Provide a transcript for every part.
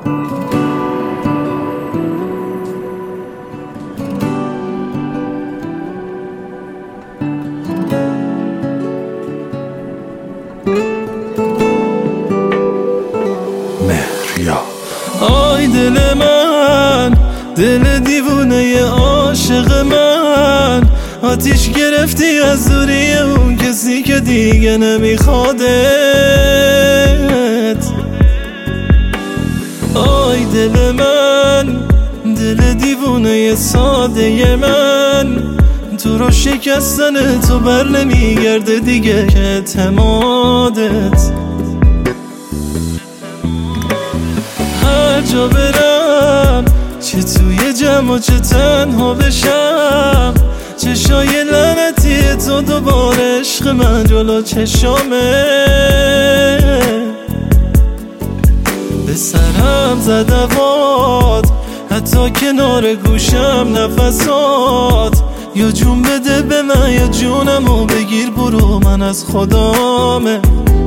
آی دل من، دل دیوونه عاشق من، آتیش گرفتی از دوری اون کسی که دیگه نمیخوادت. آی دل من، دل دیوونه ساده من، تو رو شکستن تو بر نمیگرده دیگه که اعتمادت. هر جا برم، چه توی جمع و چه تنها بشم، چشای لعنتی تو دوباره عشق من جلو چشامه. به سرم زد هوات، حتی کنار گوشم نفسات. یا جون بده به من یا جونمو بگیر برو، من از خدامه،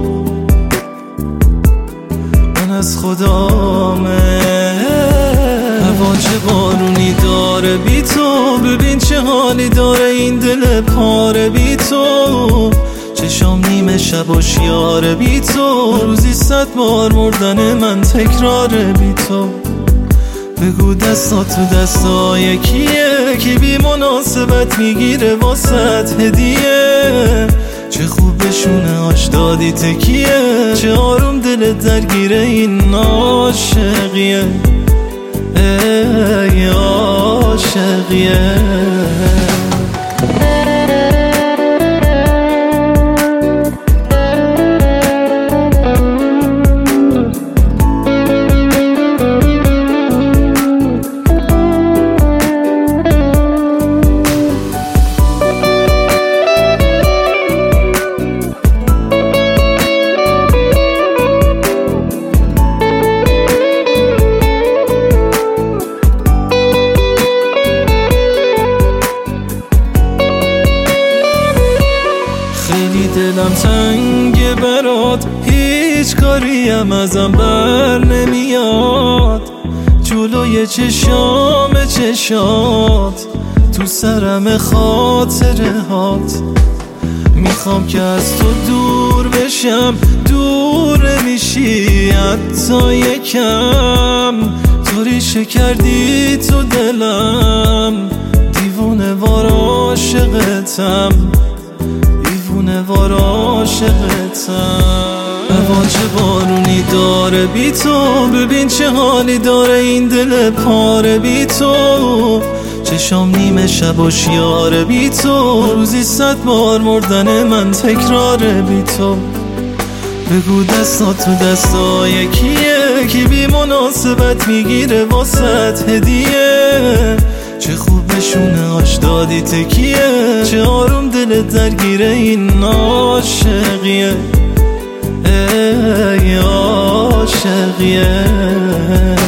من از خدامه. هوا چه بارونی داره بی تو، ببین چه حالی داره این دل پاره بی تو. چشام نیمه شب و شیاره بی تو، روزی 100 بار مردن من تکراره بی تو. بگو دستا تو دستای کیه که بی مناسبت میگیره واسط هدیه. چه خوب بشونه آش دادی تکیه، چه آروم دلت درگیره این عاشقیه، ای عاشقیه. دلم تنگه برات، هیچ کاریم ازم بر نمیاد. جلوی چشام چشات، تو سرم خاطره هات. میخوام که از تو دور بشم، دور نمیشی حتی یکم. تو ریشه کردی تو دلم، دیوونه وار عاشقتم، دیوونه وار عاشقتم. هوا چه بارونی داره بی تو، ببین چه حالی داره این دل پاره بی تو. چشام نیمه شب و شیاره بی تو، روزی 100 بار مردن من تکراره بی تو. بگو دستا تو دستای کیه که بی مناسبت میگیره واسط هدیه. چه خوب بشونه آش دادی تکیه، چه آروم دلت درگیره این عاشقیه، ای عاشقیه.